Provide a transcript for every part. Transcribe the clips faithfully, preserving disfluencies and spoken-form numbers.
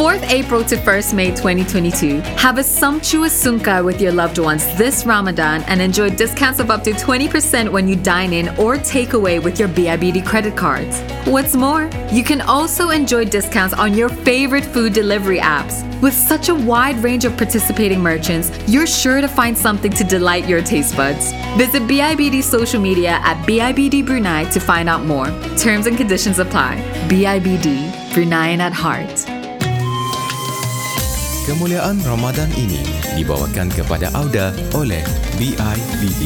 fourth April to first May twenty twenty-two. Have a sumptuous sungkai with your loved ones this Ramadan and enjoy discounts of up to twenty percent when you dine in or take away with your B I B D credit cards. What's more, you can also enjoy discounts on your favorite food delivery apps. With such a wide range of participating merchants, you're sure to find something to delight your taste buds. Visit B I B D social media at B I B D Brunei to find out more. Terms and conditions apply. B I B D, Bruneian at heart. Kemuliaan Ramadan ini dibawakan kepada Auda oleh B I B D.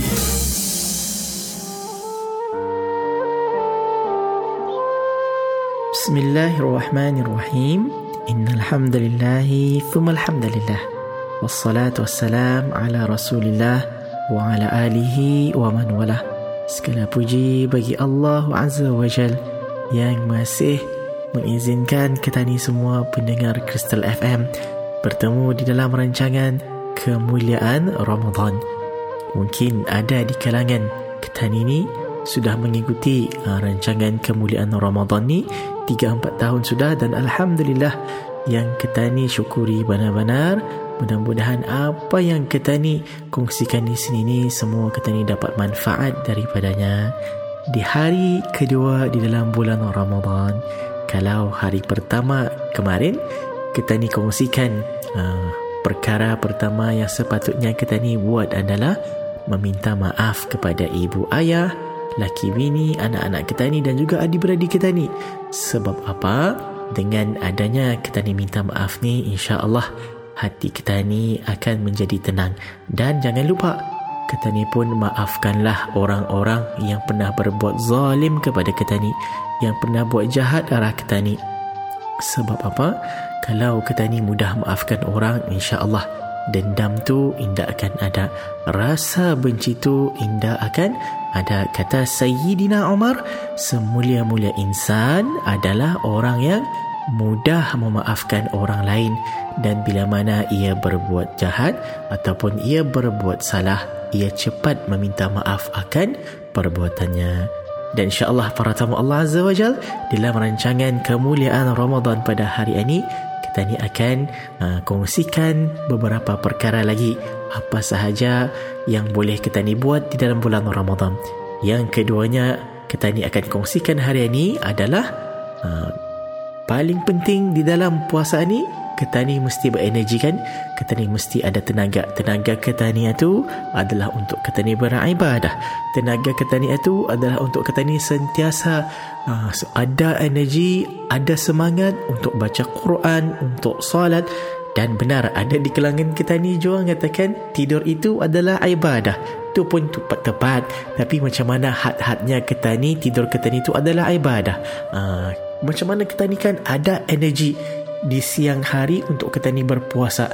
Bismillahirrahmanirrahim. Innal hamdalillahi thumma alhamdulillah. Wassalatu wassalam ala Rasulillah wa ala alihi wa man walah. Segala puji bagi Allah Azza wa Jal yang masih mengizinkan kita ni semua pendengar Crystal F M bertemu di dalam rancangan Kemuliaan Ramadan. Mungkin ada di kalangan kita ni sudah mengikuti uh, rancangan Kemuliaan Ramadan ni tiga empat tahun sudah, dan Alhamdulillah yang kita ni syukuri benar-benar. Mudah-mudahan apa yang kita ni kongsikan di sini ni semua kita ni dapat manfaat daripadanya di hari kedua di dalam bulan Ramadan. Kalau hari pertama kemarin kita ni kongsikan uh, perkara pertama yang sepatutnya kita ni buat adalah meminta maaf kepada ibu ayah, laki bini, anak-anak kita ni dan juga adik-beradik kita ni. Sebab apa? Dengan adanya kita ni minta maaf ni, insya-Allah hati kita ni akan menjadi tenang. Dan jangan lupa, kita ni pun maafkanlah orang-orang yang pernah berbuat zalim kepada kita ni, yang pernah buat jahat arah kita ni. Sebab apa? Kalau kita ni mudah maafkan orang, insya-Allah dendam tu indah akan ada, rasa benci tu indah akan ada. Kata Sayyidina Umar, semulia-mulia insan adalah orang yang mudah memaafkan orang lain, dan bila mana ia berbuat jahat ataupun ia berbuat salah, ia cepat meminta maaf akan perbuatannya. Dan insya-Allah para tamu Allah Azza wa Jal, dalam rancangan Kemuliaan Ramadan pada hari ini kita ni akan uh, kongsikan beberapa perkara lagi apa sahaja yang boleh kita ni buat di dalam bulan Ramadan. Yang keduanya kita ni akan kongsikan hari ini adalah uh, paling penting di dalam puasa ni, kita ni mesti berenergi kan, kita ni mesti ada tenaga. Tenaga kita ni itu adalah untuk kita ni beribadah. Tenaga kita ni itu adalah untuk kita ni sentiasa uh, ada energi, ada semangat untuk baca Quran, untuk solat. Dan benar, ada di kalangan kita ni juga katakan tidur itu adalah ibadah. Itu pun tepat. Tapi macam mana had-hadnya kita ni, tidur kita ni itu adalah ibadah. Uh, macam mana kita ni kan ada energi di siang hari untuk kita ni berpuasa.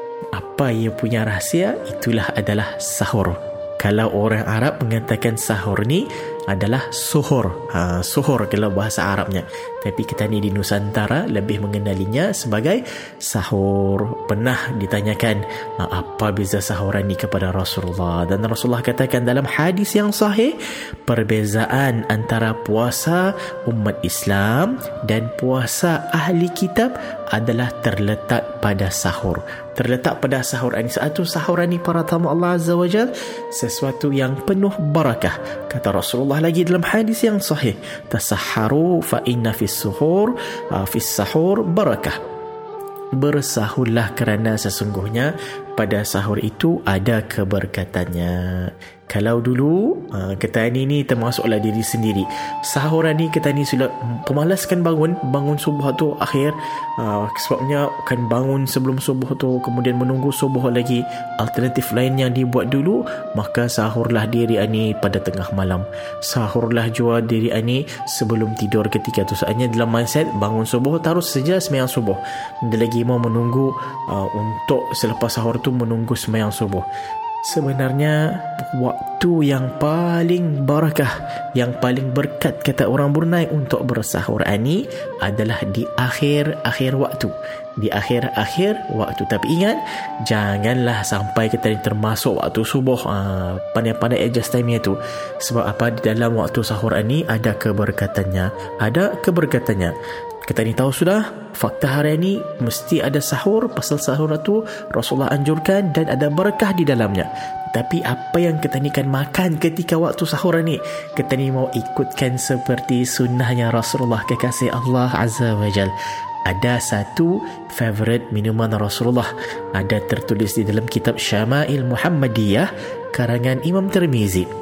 Apa ia punya rahsia? Itulah adalah sahur. Kalau orang Arab mengatakan sahur ni adalah suhur. Ha, suhur kalau bahasa Arabnya. Tapi kita ni di Nusantara lebih mengenalinya sebagai sahur. Pernah ditanyakan apa beza sahuran ni kepada Rasulullah, dan Rasulullah katakan dalam hadis yang sahih, perbezaan antara puasa umat Islam dan puasa ahli kitab adalah terletak pada sahur. Terletak pada sahur ini. Satu sahur ini para tamu Allah Azza wa Jal, sesuatu yang penuh barakah. Kata Rasulullah lagi dalam hadis yang sahih, tasahharu fa inna fis suhur fis sahur barakah. Bersahurlah kerana sesungguhnya pada sahur itu ada keberkatannya. Kalau dulu kita ni ni termasuklah diri sendiri, sahuran ni kita ni sudah pemalaskan bangun bangun subuh tu akhir, uh, sebabnya kan bangun sebelum subuh tu, kemudian menunggu subuh lagi. Alternatif lain yang dibuat dulu, maka sahurlah diri ani pada tengah malam, sahurlah jua diri ani sebelum tidur ketika tu. Soalnya dalam mindset bangun subuh terus saja sembahyang subuh, dia lagi mau menunggu uh, untuk selepas sahur tu menunggu sembahyang subuh. Sebenarnya waktu yang paling barakah, yang paling berkat kata orang Brunei untuk bersahur ini adalah di akhir-akhir waktu, di akhir-akhir waktu. Tapi ingat, janganlah sampai kita termasuk waktu subuh. uh, pandai-pandai adjust time itu. Sebab apa? Di dalam waktu sahur ini ada keberkatannya, ada keberkatannya. kita ni tahu sudah, fakta hari ini mesti ada sahur. Pasal sahur itu Rasulullah anjurkan dan ada berkah di dalamnya. Tapi apa yang kita ni kan makan ketika waktu sahur ni, kita ni mau ikutkan seperti sunnahnya Rasulullah kekasih Allah Azza wa Jal. Ada satu favorite minuman Rasulullah, ada tertulis di dalam kitab Syama'il Muhammadiyah karangan Imam Tirmizi.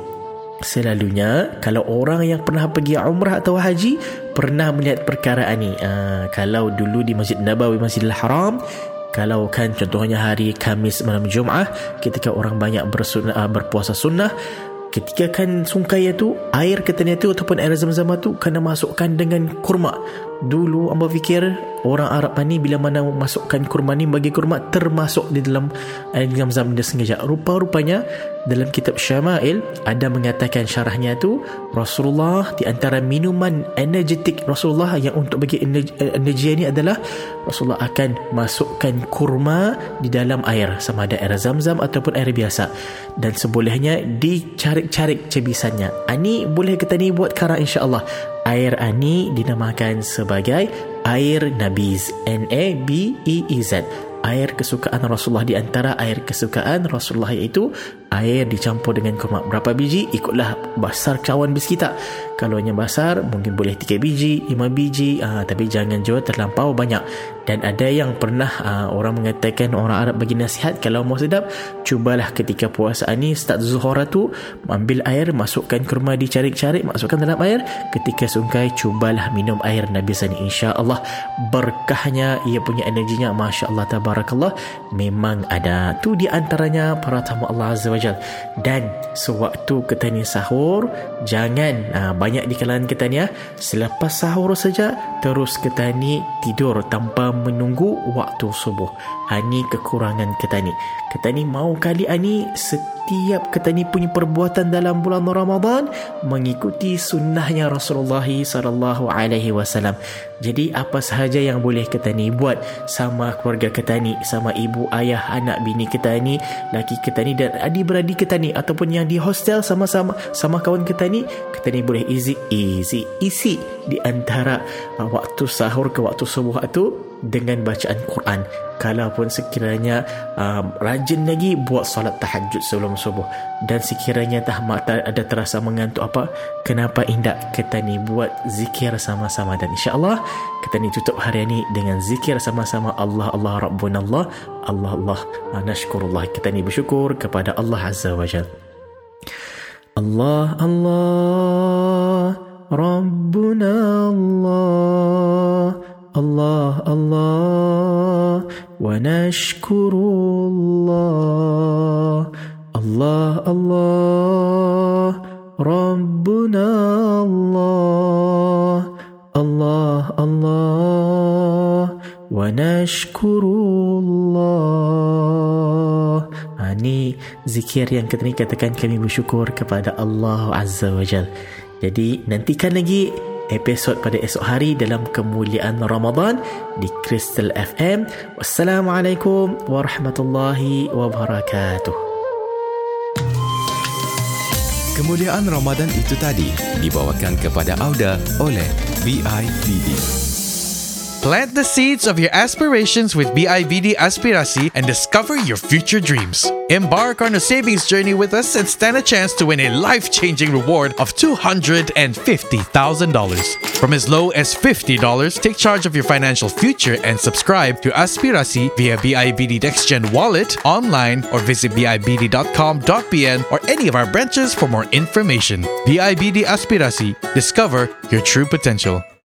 Selalunya kalau orang yang pernah pergi umrah atau haji pernah melihat perkara ini. Aa, kalau dulu di Masjid Nabawi, Masjidil Haram, kalau kan contohnya hari Khamis malam Jumaat ketika orang banyak bersunnah, berpuasa sunnah, ketika kan sungkai itu air ketania itu ataupun air zam-zam itu kena masukkan dengan kurma. Dulu amba fikir orang Arab ni bila mana masukkan kurma ni bagi kurma termasuk di dalam air zam-zam dia sengaja. Rupa-rupanya dalam kitab Syama'il ada mengatakan syarahnya tu Rasulullah di antara minuman energetik Rasulullah yang untuk bagi energi, energi ni adalah Rasulullah akan masukkan kurma di dalam air, sama ada air zam-zam ataupun air biasa, dan sebolehnya dicarik-carik cebisannya. Ini boleh kita ni buat kara insya-Allah. Air ini dinamakan sebagai air Nabiz, N A B E E Z. Air kesukaan Rasulullah, di antara air kesukaan Rasulullah iaitu air dicampur dengan kurma. Berapa biji? Ikutlah besar cawan bis kita. Kalau yang besar mungkin boleh tiga biji, lima biji, aa, tapi jangan juga terlampau banyak. Dan ada yang pernah aa, orang mengatakan, orang Arab bagi nasihat, kalau mau sedap cubalah ketika puasa ni start zuhur tu ambil air, masukkan kurma, dicarik-carik, masukkan dalam air. Ketika sungkai cubalah minum air Nabi sani, insya-Allah berkahnya, ia punya energinya masya-Allah tabarakallah memang ada. Tu di antaranya para tamu Allah Azza wa Jal. Dan sewaktu kita ni sahur, jangan aa, banyak di kalangan kita ni ya, selepas sahur saja terus kita ni tidur tanpa menunggu waktu subuh. Ini kekurangan kita ni. Kita ni mau kali ani setiap kita ni punya perbuatan dalam bulan Ramadan mengikuti sunnahnya Rasulullah sallallahu alaihi wasallam. Jadi apa sahaja yang boleh kita ni buat sama keluarga kita ni, sama ibu, ayah, anak, bini kita ni, laki kita ni dan adik-beradik kita ni, ataupun yang di hostel sama-sama sama kawan kita ni, kita ni boleh easy easy isi di antara uh, waktu sahur ke waktu subuh itu dengan bacaan Quran. Kalaupun sekiranya um, rajin lagi buat solat tahajud sebelum subuh, dan sekiranya tak mata ada terasa mengantuk apa, kenapa indak kita ni buat zikir sama-sama. Dan insya-Allah kita ni tutup hari ini dengan zikir sama-sama. Allah Allah Rabbuna Allah, Allah Allah nashkurullah. Kita ni bersyukur kepada Allah Azza wa Jalla. Allah Allah Rabbuna Allah, Allah Allah wa nashkurullah. Allah Allah Rabbuna Allah, Allah Allah wa nashkurullah. Ini zikir yang kita ni katakan kami bersyukur kepada Allah Azza wa Jal. Jadi nantikan lagi episod pada esok hari dalam kemuliaan Ramadan di Crystal F M. Wassalamualaikum warahmatullahi wabarakatuh. Kemuliaan Ramadan itu tadi dibawakan kepada Auda oleh B I B D. Plant the seeds of your aspirations with B I B D Aspirasi and discover your future dreams. Embark on a savings journey with us and stand a chance to win a life-changing reward of two hundred fifty thousand dollars. From as low as fifty dollars, take charge of your financial future and subscribe to Aspirasi via B I B D NextGen Wallet, online, or visit b i b d dot com dot p n or any of our branches for more information. B I B D Aspirasi. Discover your true potential.